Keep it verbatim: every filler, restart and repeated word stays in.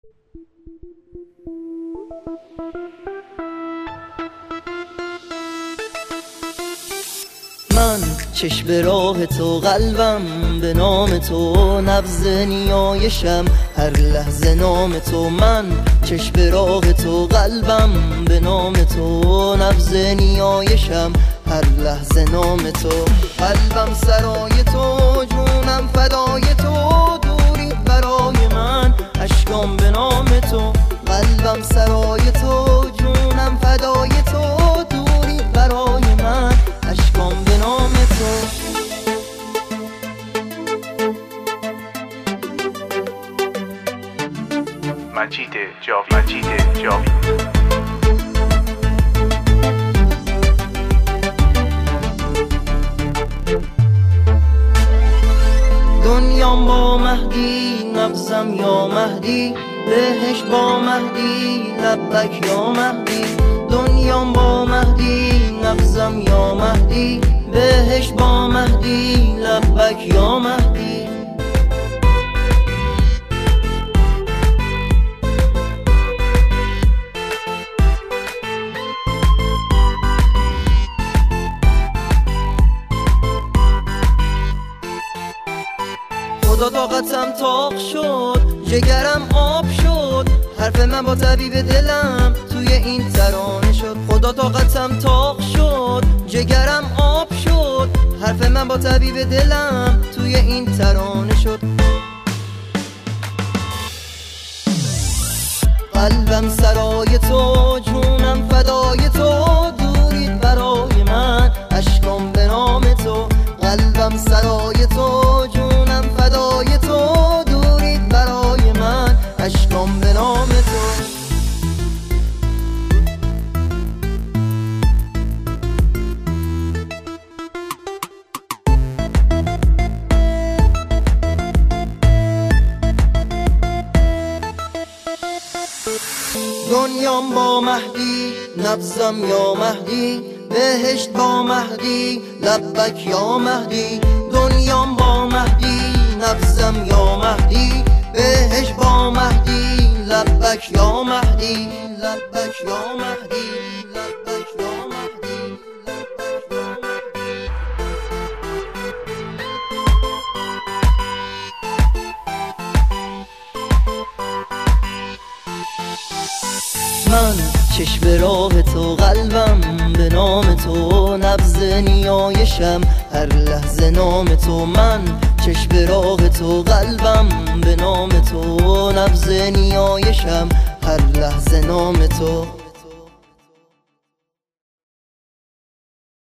من چشم به راه تو، قلبم به نام تو، نبض نیایشم هر لحظه نام تو. من چشم به راه تو، قلبم به نام تو، نبض نیایشم هر لحظه نام تو. قلبم سرای تو، جونم فدای تو، دوری برای من اشکام به نام تو. قلبم سرای تو، جونم فدای تو، دوری برای من اشکام به نام تو. مجید جاوید مجید جاوید دنیام با مهدی، نبضم یا مهدی، بهشت با مهدی، لبک یا مهدی. دنیام با مهدی، نبضم یا مهدی، بهشت با مهدی، لبک یا مهدی. خدا طاقتم تاق شد، جگرم آب شد، حرف من با طبیب دلم توی این ترانه شد. خدا طاقتم تاق شد، جگرم آب شد، حرف من با طبیب دلم توی این ترانه شد. قلبم سرای تو، جونم فدای تو، دورید برای من اشکام به نام تو. قلبم سرای تو، جونم فدای تو، دورید برای من اشکام به نام تو. دنیام با مهدی، نبضم یا مهدی، بهشت با مهدی، لبک یا مهدی. دنیام با مهدی، نبضم یا مهدی، بهشت با مهدی، لبک یا مهدی، لبک یا مهدی، لبک یا مهدی، لبک یا مهدی. من چشم به راه تو، قلبم به نام تو، نبض نیایشم هر لحظه نام تو. من چشم به راه تو، قلبم به نام تو، نبض نیایشم هر لحظه نام تو.